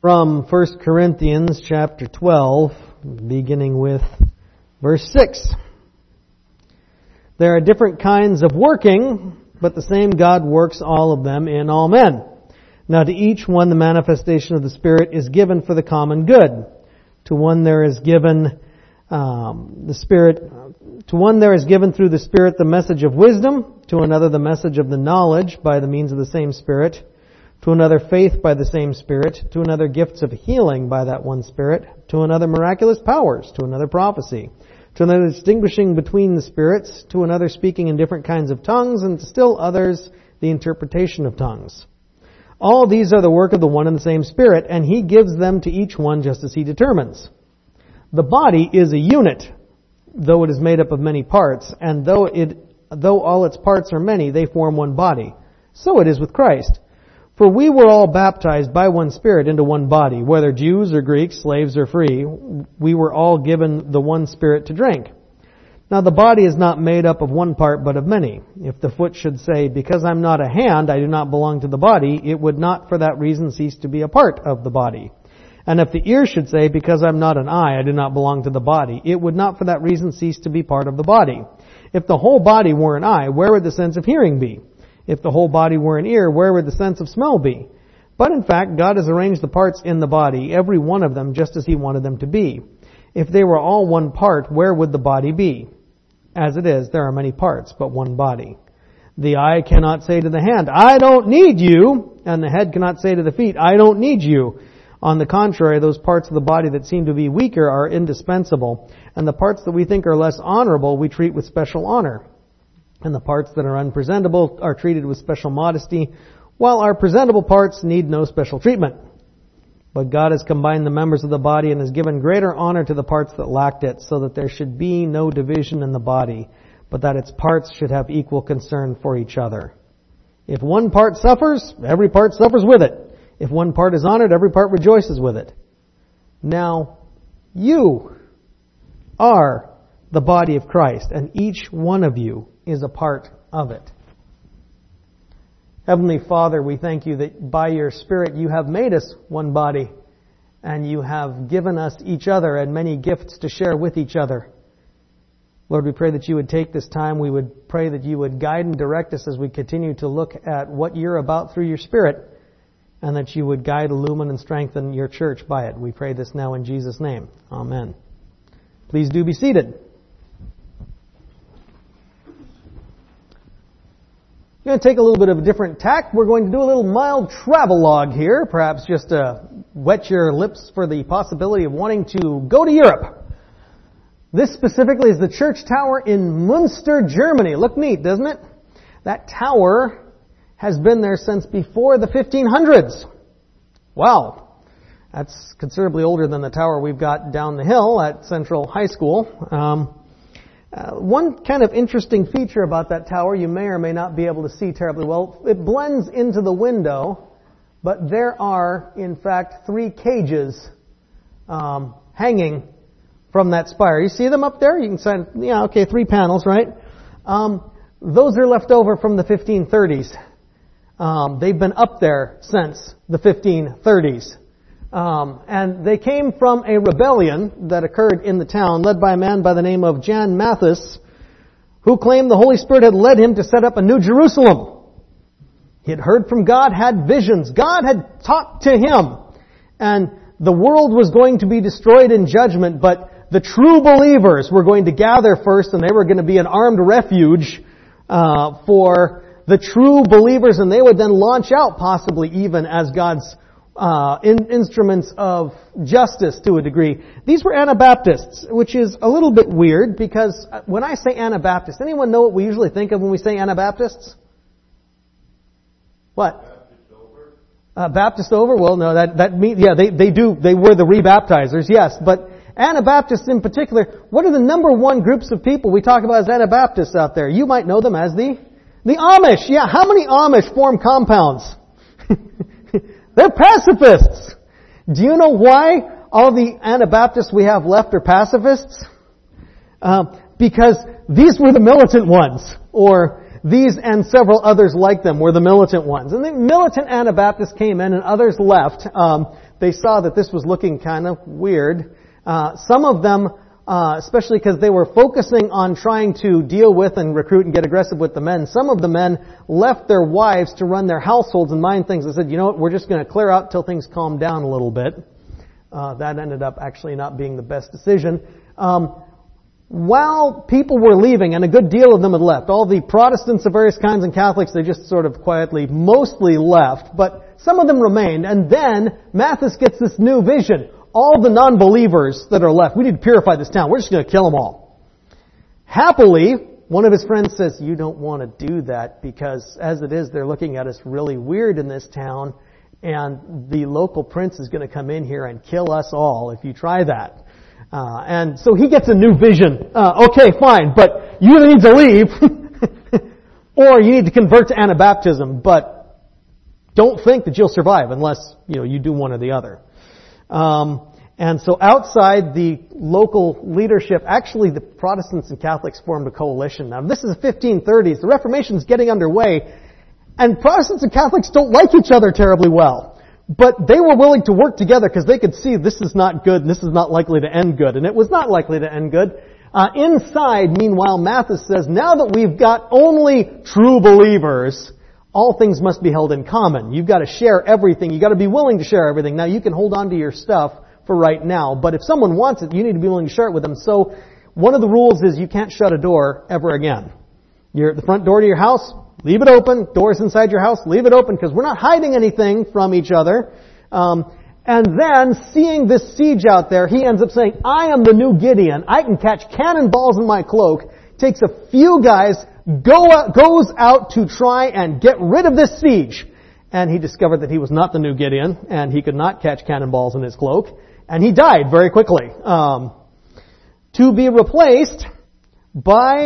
From 1 Corinthians chapter 12, beginning with verse 6. There are different kinds of working, but the same God works all of them in all men. Now to each one the manifestation of the Spirit is given for the common good. To one there is given through the Spirit the message of wisdom, to another the message of the knowledge by the means of the same Spirit, to another faith by the same Spirit, to another gifts of healing by that one Spirit, to another miraculous powers, to another prophecy, to another distinguishing between the spirits, to another speaking in different kinds of tongues, and to still others the interpretation of tongues. All these are the work of the one and the same Spirit, and He gives them to each one just as He determines. The body is a unit, though it is made up of many parts, and though all its parts are many, they form one body. So it is with Christ. For we were all baptized by one Spirit into one body, whether Jews or Greeks, slaves or free. We were all given the one Spirit to drink. Now the body is not made up of one part, but of many. If the foot should say, because I'm not a hand, I do not belong to the body, it would not for that reason cease to be a part of the body. And if the ear should say, because I'm not an eye, I do not belong to the body, it would not for that reason cease to be part of the body. If the whole body were an eye, where would the sense of hearing be? If the whole body were an ear, where would the sense of smell be? But in fact, God has arranged the parts in the body, every one of them, just as He wanted them to be. If they were all one part, where would the body be? As it is, there are many parts, but one body. The eye cannot say to the hand, I don't need you, and the head cannot say to the feet, I don't need you. On the contrary, those parts of the body that seem to be weaker are indispensable, and the parts that we think are less honorable we treat with special honor. And the parts that are unpresentable are treated with special modesty, while our presentable parts need no special treatment. But God has combined the members of the body and has given greater honor to the parts that lacked it, so that there should be no division in the body, but that its parts should have equal concern for each other. If one part suffers, every part suffers with it. If one part is honored, every part rejoices with it. Now, you are the body of Christ, and each one of you is a part of it. Heavenly Father, we thank You that by Your Spirit You have made us one body, and You have given us each other and many gifts to share with each other. Lord, we pray that You would take this time. We would pray that You would guide and direct us as we continue to look at what You're about through Your Spirit, and that You would guide, illumine, and strengthen Your church by it. We pray this now in Jesus' name. Amen. Please do be seated. We're going to take a little bit of a different tack. We're going to do a little mild travelogue here, perhaps just to wet your lips for the possibility of wanting to go to Europe. This specifically is the church tower in Munster, Germany. Look neat, doesn't it? That tower has been there since before the 1500s. Wow. That's considerably older than the tower we've got down the hill at Central High School. One kind of interesting feature about that tower you may or may not be able to see terribly well. It blends into the window, but there are, in fact, 3 cages hanging from that spire. You see them up there? You can say, 3 panels, right? Those are left over from the 1530s. They've been up there since the 1530s. And they came from a rebellion that occurred in the town, led by a man by the name of Jan Mathis, who claimed the Holy Spirit had led him to set up a new Jerusalem. He had heard from God, had visions. God had talked to him. And the world was going to be destroyed in judgment, but the true believers were going to gather first, and they were going to be an armed refuge for the true believers, and they would then launch out, possibly even as God's instruments of justice to a degree. These were Anabaptists, which is a little bit weird because when I say Anabaptist, anyone know what we usually think of when we say Anabaptists? What? Baptist over? Baptist over? Well, no, that means, they were the rebaptizers, yes, but Anabaptists in particular, what are the number one groups of people we talk about as Anabaptists out there? You might know them as the Amish. Yeah, how many Amish form compounds? They're pacifists. Do you know why all the Anabaptists we have left are pacifists? Because these were the militant ones, or these and several others like them were the militant ones. And the militant Anabaptists came in and others left. they saw that this was looking kind of weird. Some of them, especially because they were focusing on trying to deal with and recruit and get aggressive with the men, some of the men left their wives to run their households and mind things. They said, you know what, we're just going to clear out till things calm down a little bit. That ended up actually not being the best decision. While people were leaving, and a good deal of them had left, all the Protestants of various kinds and Catholics, they just sort of quietly mostly left, but some of them remained. And then Matthes gets this new vision. All the non-believers that are left, we need to purify this town. We're just going to kill them all. Happily, one of his friends says, you don't want to do that because as it is, they're looking at us really weird in this town, and the local prince is going to come in here and kill us all if you try that. And so he gets a new vision. Okay, fine, but you either need to leave or you need to convert to Anabaptism, but don't think that you'll survive unless, you do one or the other. And so outside the local leadership, actually the Protestants and Catholics formed a coalition. Now this is the 1530s. The Reformation's getting underway, and Protestants and Catholics don't like each other terribly well. But they were willing to work together because they could see this is not good and this is not likely to end good. And it was not likely to end good. Inside, meanwhile, Matthes says, now that we've got only true believers, all things must be held in common. You've got to share everything. You've got to be willing to share everything. Now, you can hold on to your stuff for right now, but if someone wants it, you need to be willing to share it with them. So, one of the rules is you can't shut a door ever again. You're at the front door to your house, leave it open. Doors inside your house, leave it open, because we're not hiding anything from each other. And then, seeing this siege out there, he ends up saying, I am the new Gideon. I can catch cannonballs in my cloak. Takes a few guys, goes out to try and get rid of this siege. And he discovered that he was not the new Gideon, and he could not catch cannonballs in his cloak. And he died very quickly. To be replaced by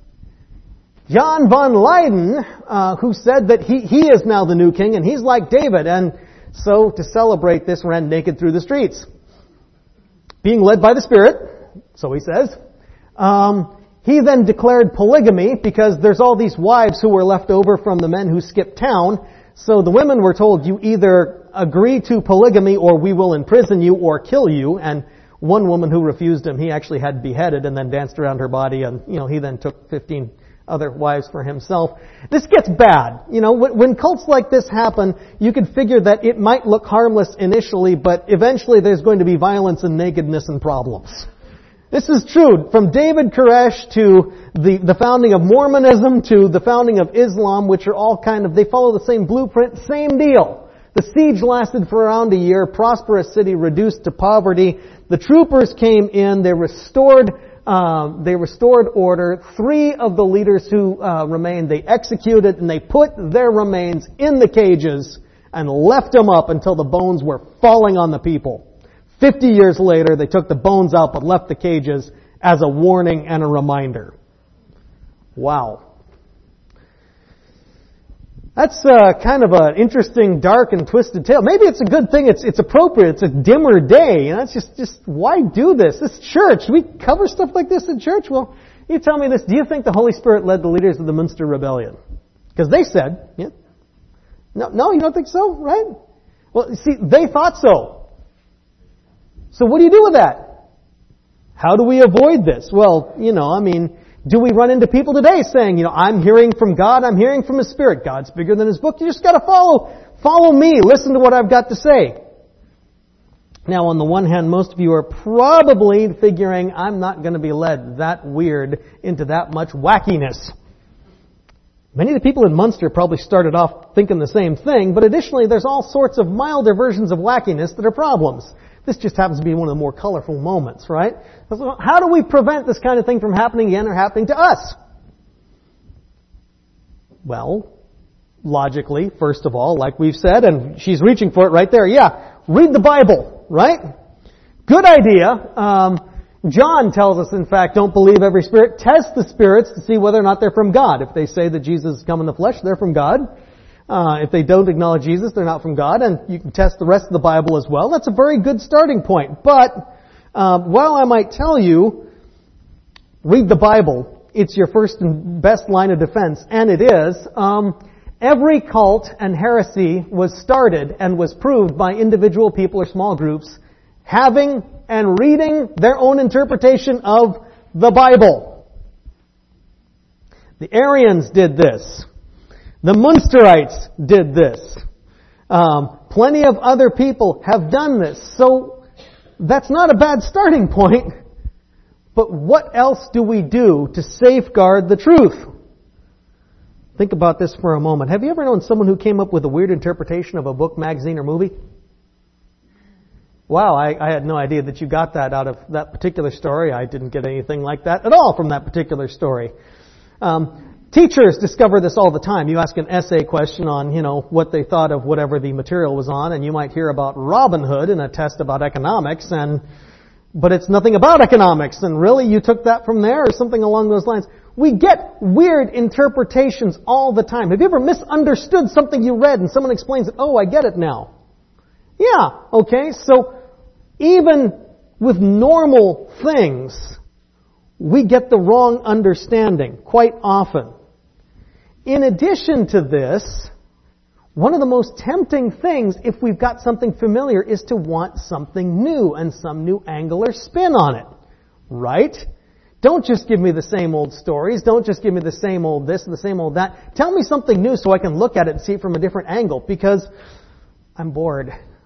Jan van Leyden, who said that he is now the new king and he's like David. And so to celebrate this, ran naked through the streets. Being led by the Spirit, so he says. He then declared polygamy because there's all these wives who were left over from the men who skipped town. So the women were told, you either agree to polygamy or we will imprison you or kill you. And one woman who refused him, he actually had beheaded and then danced around her body, and he then took 15 other wives for himself. This gets bad. When cults like this happen, you can figure that it might look harmless initially, but eventually there's going to be violence and nakedness and problems. This is true. From David Koresh to the founding of Mormonism to the founding of Islam, which are all they follow the same blueprint, same deal. The siege lasted for around a year, prosperous city reduced to poverty. The troopers came in, they restored order. 3 of the leaders who remained, they executed, and they put their remains in the cages and left them up until the bones were falling on the people. 50 years later, they took the bones out but left the cages as a warning and a reminder. Wow. That's kind of an interesting, dark, and twisted tale. Maybe it's a good thing. It's appropriate. It's a dimmer day. It's just why do this? This church, we cover stuff like this in church. Well, you tell me this. Do you think the Holy Spirit led the leaders of the Munster Rebellion? Because they said, yeah. No, you don't think so, right? Well, see, they thought so. So what do you do with that? How do we avoid this? Well, do we run into people today saying, I'm hearing from God, I'm hearing from His Spirit. God's bigger than His book. You just got to follow me. Listen to what I've got to say. Now, on the one hand, most of you are probably figuring, I'm not going to be led that weird into that much wackiness. Many of the people in Munster probably started off thinking the same thing, but additionally, there's all sorts of milder versions of wackiness that are problems. This just happens to be one of the more colorful moments, right? How do we prevent this kind of thing from happening again or happening to us? Well, logically, first of all, like we've said, and she's reaching for it right there, read the Bible, right? Good idea. John tells us, in fact, don't believe every spirit. Test the spirits to see whether or not they're from God. If they say that Jesus has come in the flesh, they're from God. If they don't acknowledge Jesus, they're not from God. And you can test the rest of the Bible as well. That's a very good starting point. But while I might tell you, read the Bible, it's your first and best line of defense, and it is. Every cult and heresy was started and was proved by individual people or small groups having and reading their own interpretation of the Bible. The Arians did this. The Munsterites did this. Plenty of other people have done this. So that's not a bad starting point. But what else do we do to safeguard the truth? Think about this for a moment. Have you ever known someone who came up with a weird interpretation of a book, magazine, or movie? Wow, I had no idea that you got that out of that particular story. I didn't get anything like that at all from that particular story. Teachers discover this all the time. You ask an essay question on, what they thought of whatever the material was on, and you might hear about Robin Hood in a test about economics, but it's nothing about economics, and really you took that from there or something along those lines. We get weird interpretations all the time. Have you ever misunderstood something you read and someone explains it? Oh, I get it now. Yeah, okay, so even with normal things, we get the wrong understanding quite often. In addition to this, one of the most tempting things, if we've got something familiar, is to want something new and some new angle or spin on it. Right? Don't just give me the same old stories. Don't just give me the same old this and the same old that. Tell me something new so I can look at it and see it from a different angle, because I'm bored.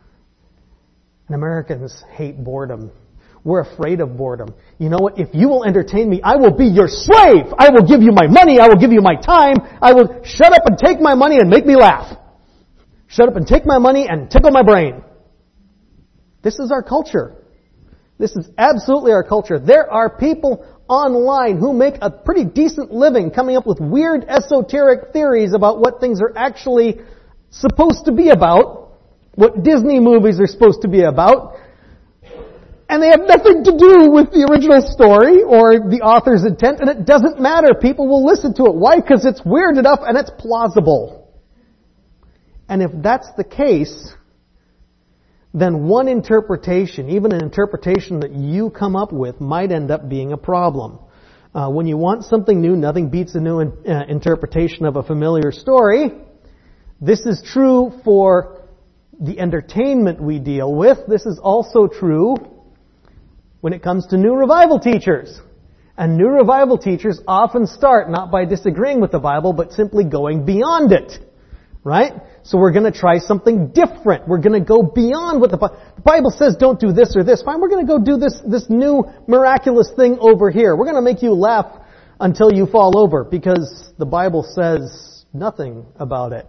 And Americans hate boredom. We're afraid of boredom. You know what? If you will entertain me, I will be your slave. I will give you my money. I will give you my time. I will shut up and take my money and make me laugh. Shut up and take my money and tickle my brain. This is our culture. This is absolutely our culture. There are people online who make a pretty decent living coming up with weird esoteric theories about what things are actually supposed to be about, what Disney movies are supposed to be about, and they have nothing to do with the original story or the author's intent, and it doesn't matter. People will listen to it. Why? Because it's weird enough and it's plausible. And if that's the case, then one interpretation, even an interpretation that you come up with, might end up being a problem. When you want something new, nothing beats a new interpretation of a familiar story. This is true for the entertainment we deal with. This is also true when it comes to new revival teachers. And new revival teachers often start not by disagreeing with the Bible, but simply going beyond it. Right? So we're going to try something different. We're going to go beyond what the Bible says, don't do this or this. Fine, we're going to go do this new miraculous thing over here. We're going to make you laugh until you fall over because the Bible says nothing about it.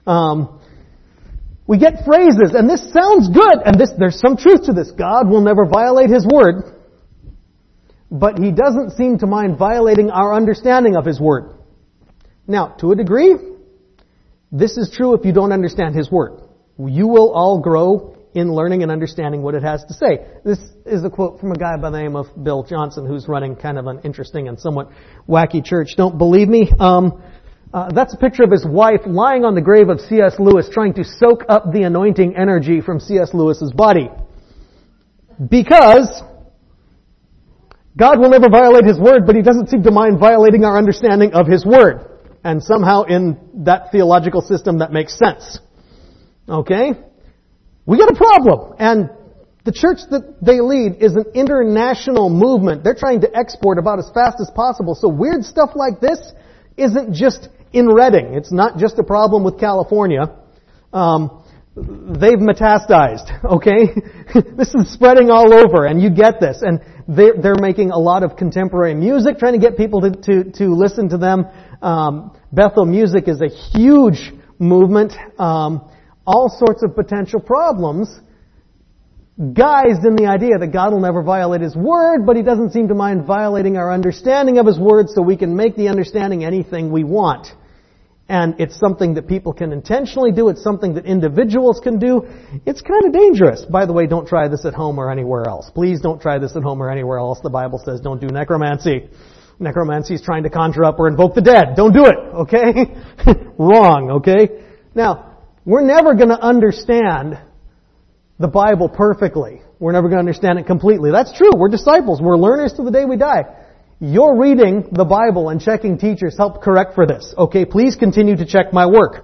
We get phrases, and this sounds good, and there's some truth to this. God will never violate His Word, but He doesn't seem to mind violating our understanding of His Word. Now, to a degree, this is true if you don't understand His Word. You will all grow in learning and understanding what it has to say. This is a quote from a guy by the name of Bill Johnson, who's running kind of an interesting and somewhat wacky church. Don't believe me? That's a picture of his wife lying on the grave of C.S. Lewis, trying to soak up the anointing energy from C.S. Lewis's body. Because God will never violate His Word, but He doesn't seem to mind violating our understanding of His Word. And somehow in that theological system that makes sense. Okay? We got a problem. And the church that they lead is an international movement. They're trying to export about as fast as possible. So weird stuff like this isn't just in Redding. It's not just a problem with California. They've metastasized. Okay? This is spreading all over, and you get this. And they're making a lot of contemporary music, trying to get people to listen to them. Bethel Music is a huge movement. All sorts of potential problems guised in the idea that God will never violate His Word, but He doesn't seem to mind violating our understanding of His Word, so we can make the understanding anything we want. And it's something that people can intentionally do. It's something that individuals can do. It's kind of dangerous. By the way, don't try this at home or anywhere else. Please don't try this at home or anywhere else. The Bible says don't do necromancy. Necromancy is trying to conjure up or invoke the dead. Don't do it, okay? Wrong, okay? Now, we're never going to understand the Bible perfectly. We're never going to understand it completely. That's true. We're disciples. We're learners to the day we die. Your reading the Bible and checking teachers help correct for this. Okay, please continue to check my work.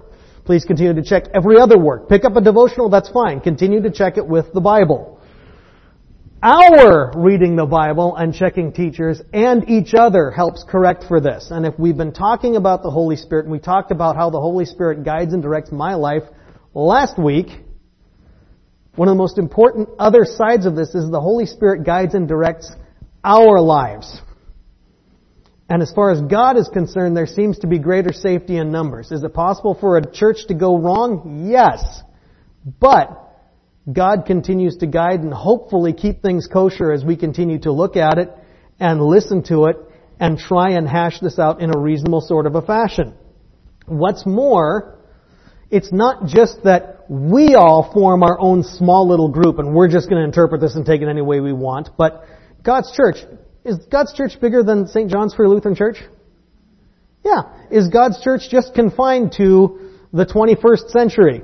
Please continue to check every other work. Pick up a devotional, that's fine. Continue to check it with the Bible. Our reading the Bible and checking teachers and each other helps correct for this. And if we've been talking about the Holy Spirit, and we talked about how the Holy Spirit guides and directs my life last week, one of the most important other sides of this is the Holy Spirit guides and directs our lives. And as far as God is concerned, there seems to be greater safety in numbers. Is it possible for a church to go wrong? Yes. But God continues to guide and hopefully keep things kosher as we continue to look at it and listen to it and try and hash this out in a reasonable sort of a fashion. What's more, it's not just that we all form our own small little group and we're just going to interpret this and take it any way we want, but God's church, is God's church bigger than St. John's Free Lutheran Church? Yeah. Is God's church just confined to the 21st century?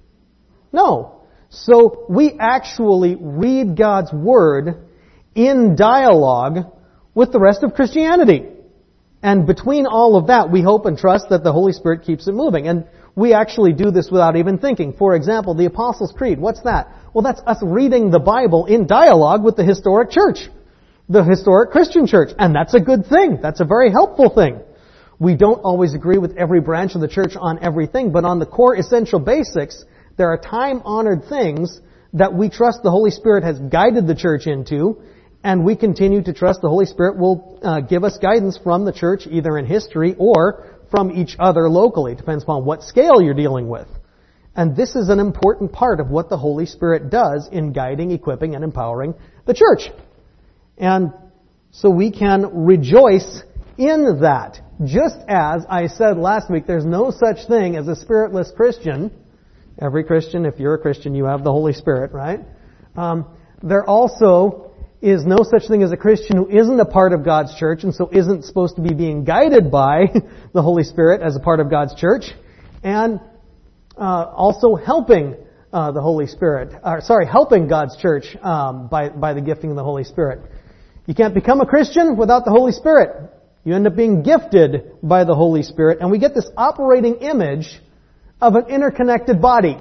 No. So we actually read God's Word in dialogue with the rest of Christianity. And between all of that, we hope and trust that the Holy Spirit keeps it moving. And we actually do this without even thinking. For example, the Apostles' Creed. What's that? Well, that's us reading the Bible in dialogue with the historic church. The historic Christian church. And that's a good thing. That's a very helpful thing. We don't always agree with every branch of the church on everything, but on the core essential basics, there are time-honored things that we trust the Holy Spirit has guided the church into, and we continue to trust the Holy Spirit will give us guidance from the church, either in history or from each other locally. It depends upon what scale you're dealing with. And this is an important part of what the Holy Spirit does in guiding, equipping, and empowering the church. And so we can rejoice in that. Just as I said last week, there's no such thing as a spiritless Christian. Every Christian, if you're a Christian, you have the Holy Spirit, right? There also is no such thing as a Christian who isn't a part of God's church and so isn't supposed to be being guided by the Holy Spirit as a part of God's church. And also helping the Holy Spirit, helping God's church by the gifting of the Holy Spirit. You can't become a Christian without the Holy Spirit. You end up being gifted by the Holy Spirit, and we get this operating image of an interconnected body.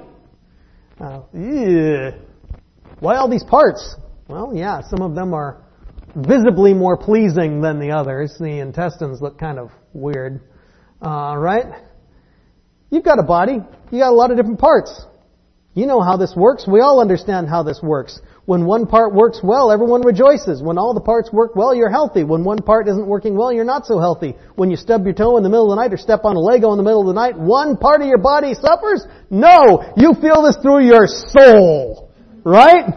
Why all these parts? Well, yeah, some of them are visibly more pleasing than the others. The intestines look kind of weird, right? You've got a body. You got a lot of different parts. You know how this works. We all understand how this works. When one part works well, everyone rejoices. When all the parts work well, you're healthy. When one part isn't working well, you're not so healthy. When you stub your toe in the middle of the night or step on a Lego in the middle of the night, one part of your body suffers? No! You feel this through your soul. Right?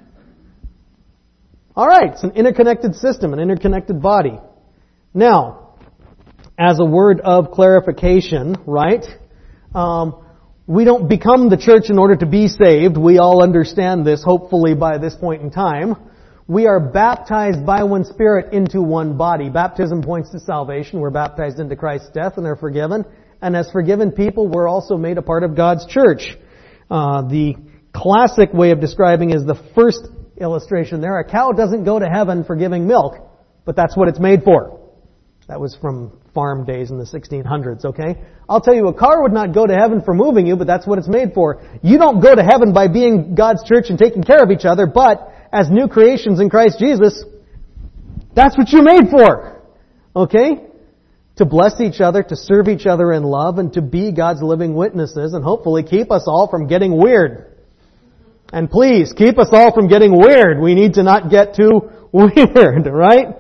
Alright, it's an interconnected system, an interconnected body. Now, as a word of clarification, right? We don't become the church in order to be saved. We all understand this, hopefully by this point in time. We are baptized by one Spirit into one body. Baptism points to salvation. We're baptized into Christ's death and are forgiven. And as forgiven people, we're also made a part of God's church. The classic way of describing is the first illustration there. A cow doesn't go to heaven for giving milk, but that's what it's made for. That was from farm days in the 1600s, okay? I'll tell you, a car would not go to heaven for moving you, but that's what it's made for. You don't go to heaven by being God's church and taking care of each other, but as new creations in Christ Jesus, that's what you're made for. Okay? To bless each other, to serve each other in love, and to be God's living witnesses, and hopefully keep us all from getting weird. And please, keep us all from getting weird. We need to not get too weird, right?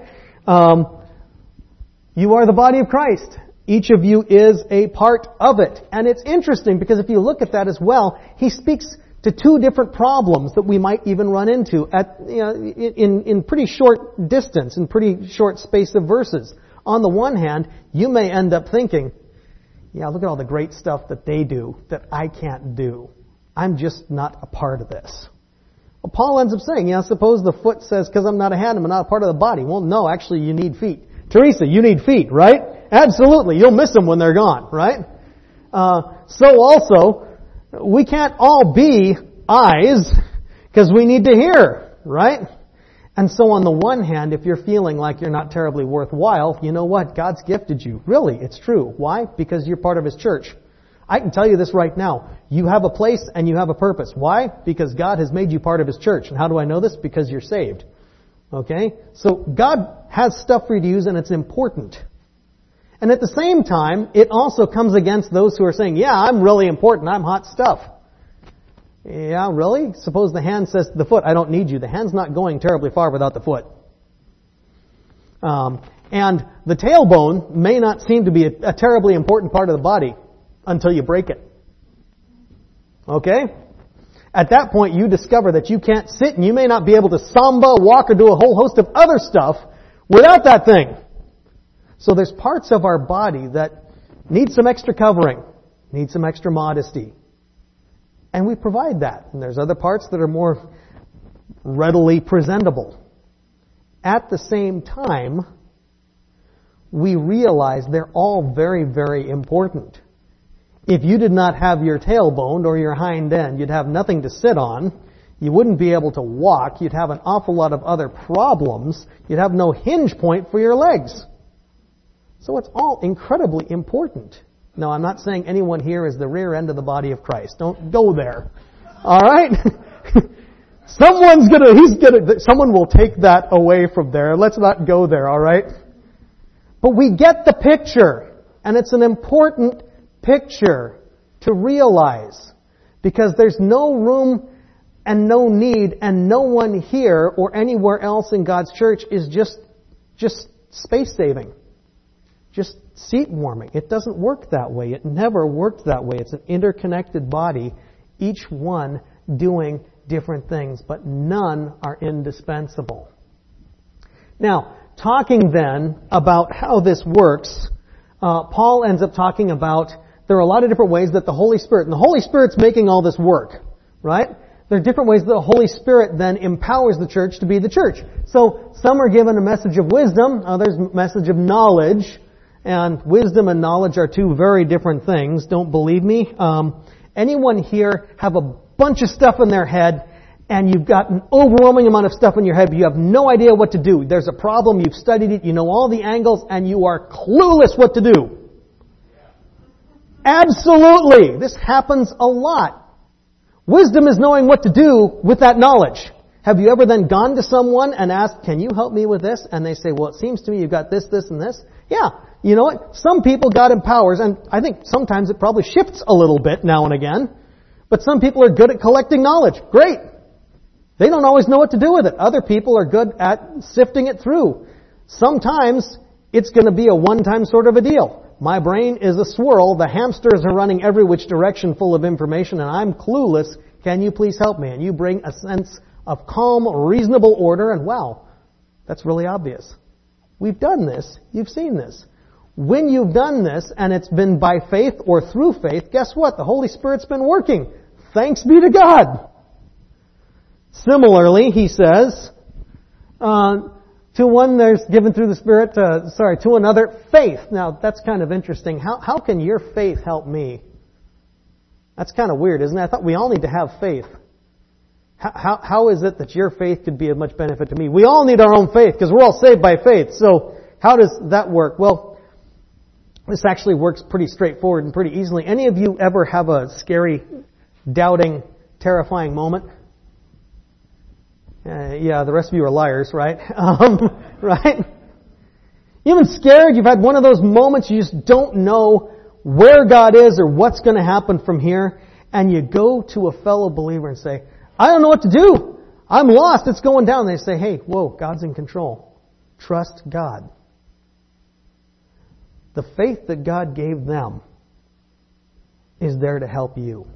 You are the body of Christ. Each of you is a part of it. And it's interesting because if you look at that as well, he speaks to two different problems that we might even run into in pretty short distance, in pretty short space of verses. On the one hand, you may end up thinking, yeah, look at all the great stuff that they do that I can't do. I'm just not a part of this. Well, Paul ends up saying, suppose the foot says, because I'm not a hand, I'm not a part of the body. Well, no, actually you need feet. Teresa, you need feet, right? Absolutely. You'll miss them when they're gone, right? So also, we can't all be eyes because we need to hear, right? And so on the one hand, if you're feeling like you're not terribly worthwhile, you know what? God's gifted you. Really, it's true. Why? Because you're part of His church. I can tell you this right now. You have a place and you have a purpose. Why? Because God has made you part of His church. And how do I know this? Because you're saved. Okay? So God has stuff for you to use and it's important. And at the same time, it also comes against those who are saying, yeah, I'm really important. I'm hot stuff. Yeah, really? Suppose the hand says to the foot, I don't need you. The hand's not going terribly far without the foot. And the tailbone may not seem to be a terribly important part of the body until you break it. Okay? At that point, you discover that you can't sit and you may not be able to samba, walk, or do a whole host of other stuff without that thing. So there's parts of our body that need some extra covering, need some extra modesty. And we provide that. And there's other parts that are more readily presentable. At the same time, we realize they're all very, very important. If you did not have your tailbone or your hind end, you'd have nothing to sit on. You wouldn't be able to walk. You'd have an awful lot of other problems. You'd have no hinge point for your legs. So it's all incredibly important. Now, I'm not saying anyone here is the rear end of the body of Christ. Don't go there. All right? Someone will take that away from there. Let's not go there, all right? But we get the picture. And it's an important picture to realize. Because there's no room and no need and no one here or anywhere else in God's church is just space saving. Just seat warming. It doesn't work that way. It never worked that way. It's an interconnected body, each one doing different things, but none are indispensable. Now, talking then about how this works, Paul ends up talking about there are a lot of different ways that the Holy Spirit, and the Holy Spirit's making all this work, right? There are different ways that the Holy Spirit then empowers the church to be the church. So, some are given a message of wisdom, others a message of knowledge. And wisdom and knowledge are two very different things. Don't believe me? Anyone here have a bunch of stuff in their head and you've got an overwhelming amount of stuff in your head but you have no idea what to do. There's a problem, you've studied it, you know all the angles, and you are clueless what to do. Absolutely! This happens a lot. Wisdom is knowing what to do with that knowledge. Have you ever then gone to someone and asked, can you help me with this? And they say, well, it seems to me you've got this, this, and this. Yeah. You know what? Some people God empowers, and I think sometimes it probably shifts a little bit now and again. But some people are good at collecting knowledge. Great. They don't always know what to do with it. Other people are good at sifting it through. Sometimes it's going to be a one-time sort of a deal. My brain is a swirl. The hamsters are running every which direction full of information, and I'm clueless. Can you please help me? And you bring a sense of calm, reasonable order, and wow, that's really obvious. We've done this. You've seen this. When you've done this, and it's been by faith or through faith, guess what? The Holy Spirit's been working. Thanks be to God. Similarly, he says, to one there's given through the Spirit, to another, faith. Now, that's kind of interesting. How can your faith help me? That's kind of weird, isn't it? I thought we all need to have faith. How is it that your faith could be of much benefit to me? We all need our own faith because we're all saved by faith. So how does that work? Well, this actually works pretty straightforward and pretty easily. Any of you ever have a scary, doubting, terrifying moment? Yeah, the rest of you are liars, right? Right? You've been scared. You've had one of those moments you just don't know where God is or what's going to happen from here. And you go to a fellow believer and say, I don't know what to do. I'm lost. It's going down. They say, hey, whoa, God's in control. Trust God. The faith that God gave them is there to help you.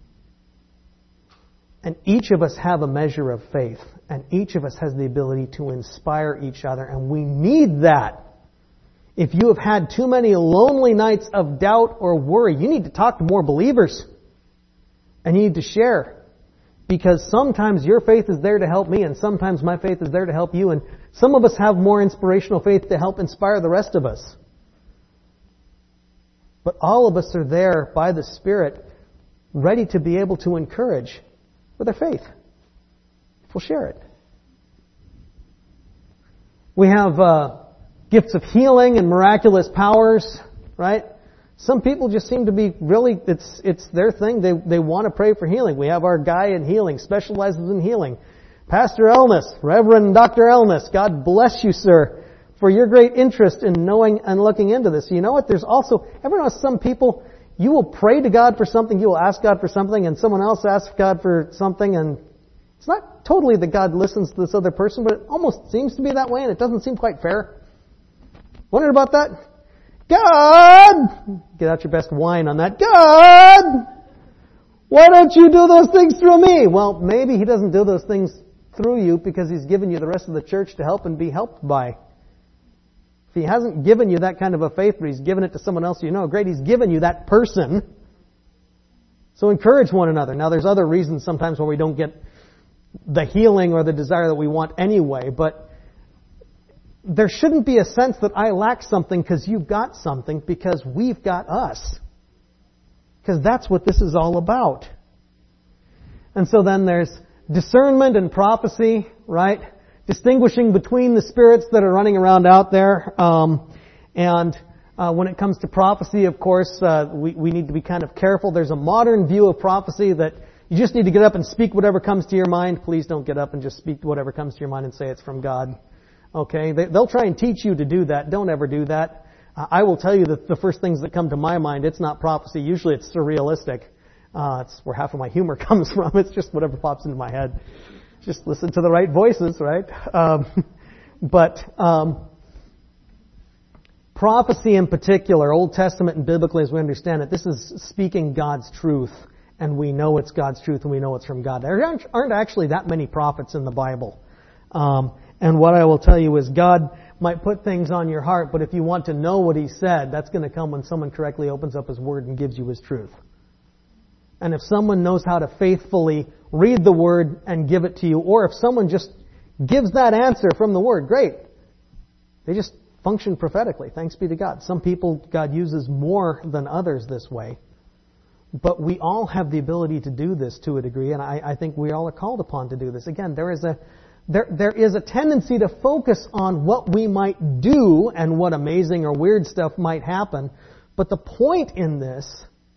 And each of us have a measure of faith. And each of us has the ability to inspire each other. And we need that. If you have had too many lonely nights of doubt or worry, you need to talk to more believers. And you need to share. Because sometimes your faith is there to help me, and sometimes my faith is there to help you. And some of us have more inspirational faith to help inspire the rest of us. But all of us are there by the Spirit, ready to be able to encourage with our faith. If we'll share it. We have gifts of healing and miraculous powers, right? Some people just seem to be really, it's their thing. They want to pray for healing. We have our guy in healing, specializes in healing. Pastor Elness, Reverend Dr. Elness, God bless you, sir, for your great interest in knowing and looking into this. You know what? There's also, ever know some people, you will pray to God for something, you will ask God for something, and someone else asks God for something, and it's not totally that God listens to this other person, but it almost seems to be that way, and it doesn't seem quite fair. Wondered about that? God! Get out your best wine on that. God! Why don't you do those things through me? Well, maybe He doesn't do those things through you because He's given you the rest of the church to help and be helped by. If He hasn't given you that kind of a faith, but He's given it to someone else you know, great, He's given you that person. So encourage one another. Now, there's other reasons sometimes why we don't get the healing or the desire that we want anyway, but there shouldn't be a sense that I lack something because you've got something, because we've got us. Because that's what this is all about. And so then there's discernment and prophecy, right? Distinguishing between the spirits that are running around out there. When it comes to prophecy, of course, we need to be kind of careful. There's a modern view of prophecy that you just need to get up and speak whatever comes to your mind. Please don't get up and just speak whatever comes to your mind and say it's from God. Okay? They'll try and teach you to do that. Don't ever do that. I will tell you that the first things that come to my mind, it's not prophecy. Usually it's surrealistic. It's where half of my humor comes from. It's just whatever pops into my head. Just listen to the right voices, right? Prophecy in particular, Old Testament and biblically as we understand it, this is speaking God's truth. And we know it's God's truth and we know it's from God. There aren't actually that many prophets in the Bible. And what I will tell you is God might put things on your heart, but if you want to know what He said, that's going to come when someone correctly opens up His Word and gives you His truth. And if someone knows how to faithfully read the Word and give it to you, or if someone just gives that answer from the Word, great. They just function prophetically. Thanks be to God. Some people God uses more than others this way. But we all have the ability to do this to a degree, and I think we all are called upon to do this. Again, there is a tendency to focus on what we might do and what amazing or weird stuff might happen. But the point in this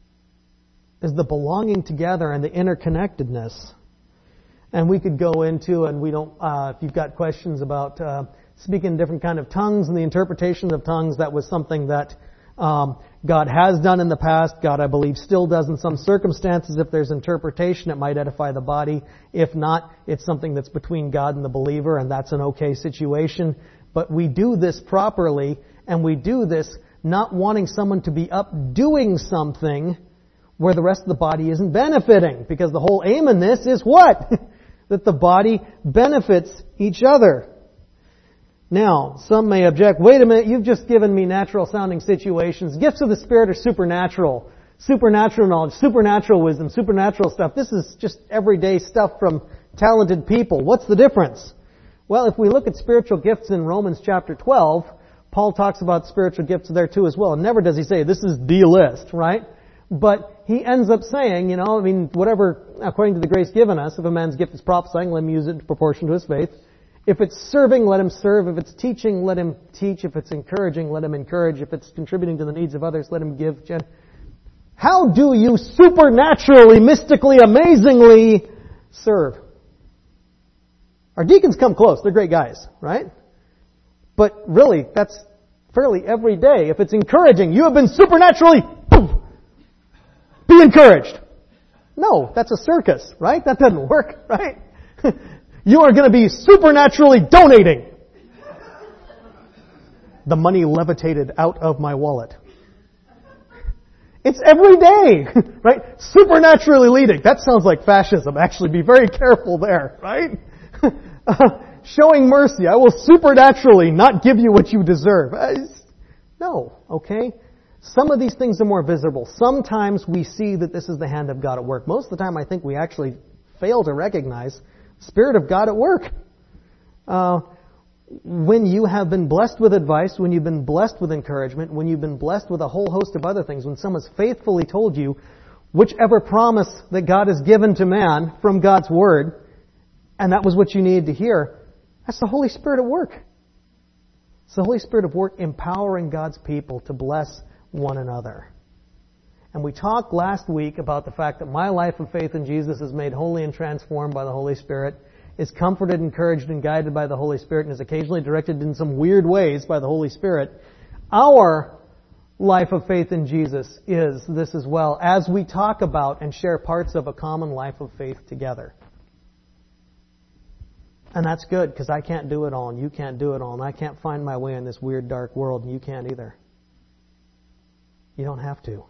is the belonging together and the interconnectedness. And we could go into, and we don't, if you've got questions about speaking different kind of tongues and the interpretation of tongues, that was something that God has done in the past. God, I believe, still does in some circumstances. If there's interpretation, it might edify the body. If not, it's something that's between God and the believer, and that's an okay situation. But we do this properly, and we do this not wanting someone to be up doing something where the rest of the body isn't benefiting. Because the whole aim in this is what? That the body benefits each other. Now, some may object, wait a minute, you've just given me natural sounding situations. Gifts of the Spirit are supernatural. Supernatural knowledge, supernatural wisdom, supernatural stuff. This is just everyday stuff from talented people. What's the difference? Well, if we look at spiritual gifts in Romans chapter 12, Paul talks about spiritual gifts there too as well. And never does he say, this is the list, right? But he ends up saying, whatever, according to the grace given us, if a man's gift is prophesying, let him use it in proportion to his faith. If it's serving, let him serve. If it's teaching, let him teach. If it's encouraging, let him encourage. If it's contributing to the needs of others, let him give. How do you supernaturally, mystically, amazingly serve? Our deacons come close. They're great guys, right? But really, that's fairly every day. If it's encouraging, you have been supernaturally, be encouraged. No, that's a circus, right? That doesn't work, right? You are going to be supernaturally donating. The money levitated out of my wallet. It's every day, right? Supernaturally leading. That sounds like fascism. Actually, be very careful there, right? Showing mercy. I will supernaturally not give you what you deserve. No, okay? Some of these things are more visible. Sometimes we see that this is the hand of God at work. Most of the time I think we actually fail to recognize Spirit of God at work. When you have been blessed with advice, when you've been blessed with encouragement, when you've been blessed with a whole host of other things, when someone's faithfully told you whichever promise that God has given to man from God's Word, and that was what you needed to hear, that's the Holy Spirit at work. It's the Holy Spirit at work empowering God's people to bless one another. And we talked last week about the fact that my life of faith in Jesus is made holy and transformed by the Holy Spirit, is comforted, encouraged, and guided by the Holy Spirit, and is occasionally directed in some weird ways by the Holy Spirit. Our life of faith in Jesus is this as well, as we talk about and share parts of a common life of faith together. And that's good, because I can't do it all, and you can't do it all, and I can't find my way in this weird, dark world, and you can't either. You don't have to.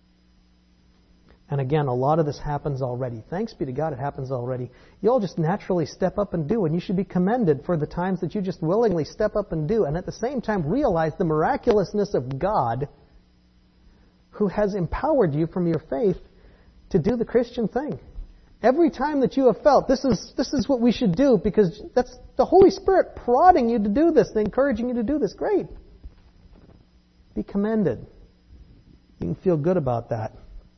And again, a lot of this happens already. Thanks be to God, it happens already. You all just naturally step up and do, and you should be commended for the times that you just willingly step up and do, and at the same time realize the miraculousness of God who has empowered you from your faith to do the Christian thing. Every time that you have felt, this is what we should do, because that's the Holy Spirit prodding you to do this, encouraging you to do this. Great. Be commended. You can feel good about that.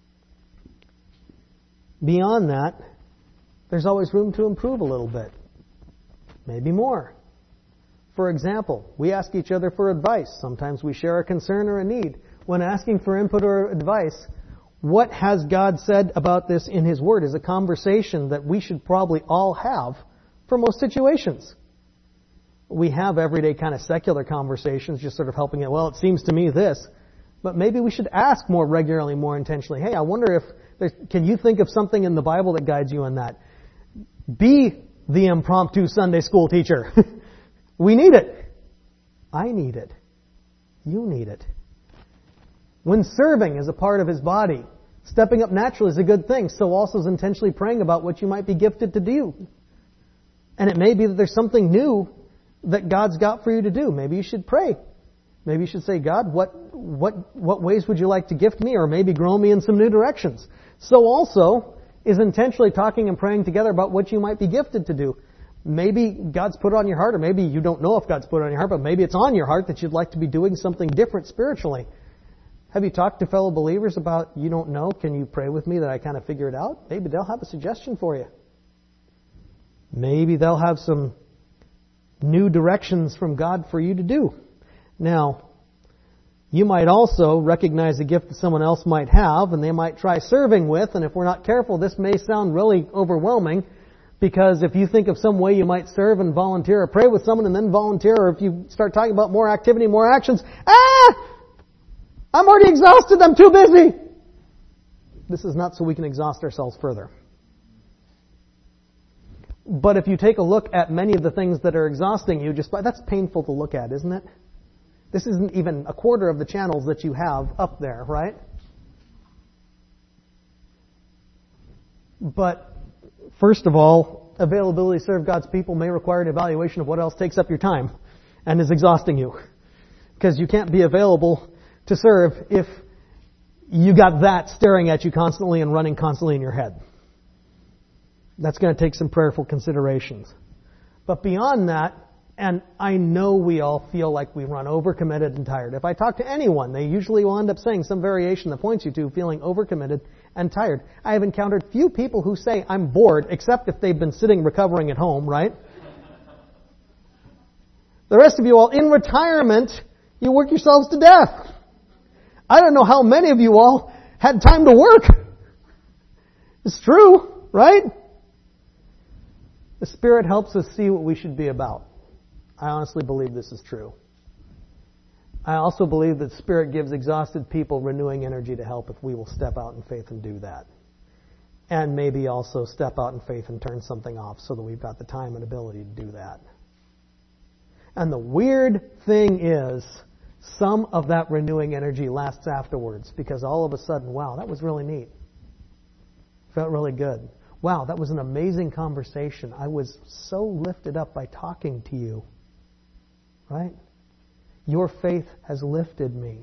Beyond that, there's always room to improve a little bit. Maybe more. For example, we ask each other for advice. Sometimes we share a concern or a need. When asking for input or advice, what has God said about this in His Word is a conversation that we should probably all have for most situations. We have everyday kind of secular conversations, just sort of helping it. Well, it seems to me this. But maybe we should ask more regularly, more intentionally. Hey, I wonder if can you think of something in the Bible that guides you in that? Be the impromptu Sunday school teacher. We need it. I need it. You need it. When serving is a part of His body, stepping up naturally is a good thing. So also is intentionally praying about what you might be gifted to do. And it may be that there's something new that God's got for you to do. Maybe you should pray. Maybe you should say, God, what ways would you like to gift me, or maybe grow me in some new directions? So also is intentionally talking and praying together about what you might be gifted to do. Maybe God's put it on your heart, or maybe you don't know if God's put it on your heart, but maybe it's on your heart that you'd like to be doing something different spiritually. Have you talked to fellow believers about, you don't know, can you pray with me that I kind of figure it out? Maybe they'll have a suggestion for you. Maybe they'll have some new directions from God for you to do. Now, you might also recognize a gift that someone else might have and they might try serving with, and if we're not careful, this may sound really overwhelming, because if you think of some way you might serve and volunteer or pray with someone and then volunteer, or if you start talking about more activity, more actions, I'm already exhausted, I'm too busy. This is not so we can exhaust ourselves further. But if you take a look at many of the things that are exhausting you, that's painful to look at, isn't it? This isn't even a quarter of the channels that you have up there, right? But first of all, availability to serve God's people may require an evaluation of what else takes up your time and is exhausting you. Because you can't be available to serve if you got that staring at you constantly and running constantly in your head. That's going to take some prayerful considerations. But beyond that, and I know we all feel like we run overcommitted and tired. If I talk to anyone, they usually will end up saying some variation that points you to feeling overcommitted and tired. I have encountered few people who say, I'm bored, except if they've been sitting recovering at home, right? The rest of you all, in retirement, you work yourselves to death. I don't know how many of you all had time to work. It's true, right? The Spirit helps us see what we should be about. I honestly believe this is true. I also believe that Spirit gives exhausted people renewing energy to help if we will step out in faith and do that. And maybe also step out in faith and turn something off so that we've got the time and ability to do that. And the weird thing is, some of that renewing energy lasts afterwards, because all of a sudden, wow, that was really neat. Felt really good. Wow, that was an amazing conversation. I was so lifted up by talking to you. Right? Your faith has lifted me.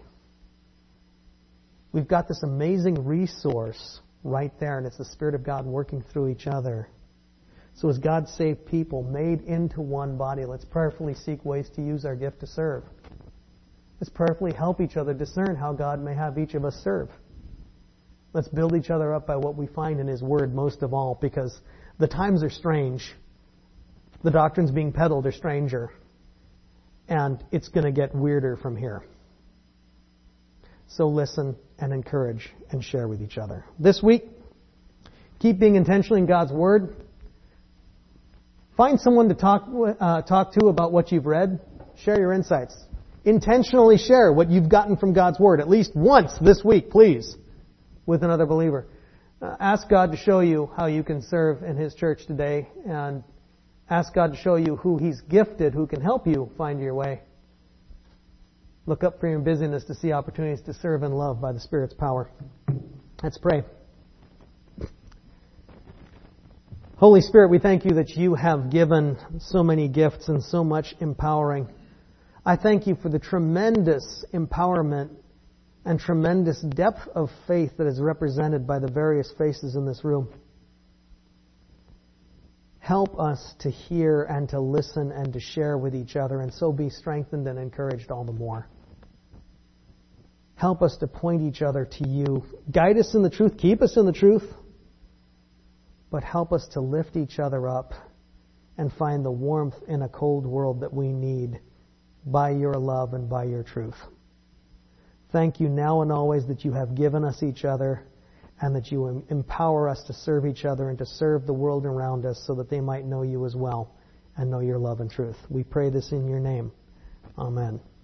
We've got this amazing resource right there, and it's the Spirit of God working through each other. So as God saved people, made into one body, let's prayerfully seek ways to use our gift to serve. Let's prayerfully help each other discern how God may have each of us serve. Let's build each other up by what we find in His Word most of all, because the times are strange. The doctrines being peddled are stranger. And it's going to get weirder from here. So listen, and encourage and share with each other. This week, keep being intentionally in God's Word. Find someone to talk to about what you've read. Share your insights. Intentionally share what you've gotten from God's Word at least once this week, please, with another believer. Ask God to show you how you can serve in His church today, and ask God to show you who He's gifted, who can help you find your way. Look up for your busyness to see opportunities to serve and love by the Spirit's power. Let's pray. Holy Spirit, we thank you that you have given so many gifts and so much empowering. I thank you for the tremendous empowerment and tremendous depth of faith that is represented by the various faces in this room. Help us to hear and to listen and to share with each other, and so be strengthened and encouraged all the more. Help us to point each other to you. Guide us in the truth. Keep us in the truth. But help us to lift each other up and find the warmth in a cold world that we need by your love and by your truth. Thank you now and always that you have given us each other and that you empower us to serve each other and to serve the world around us so that they might know you as well and know your love and truth. We pray this in your name. Amen.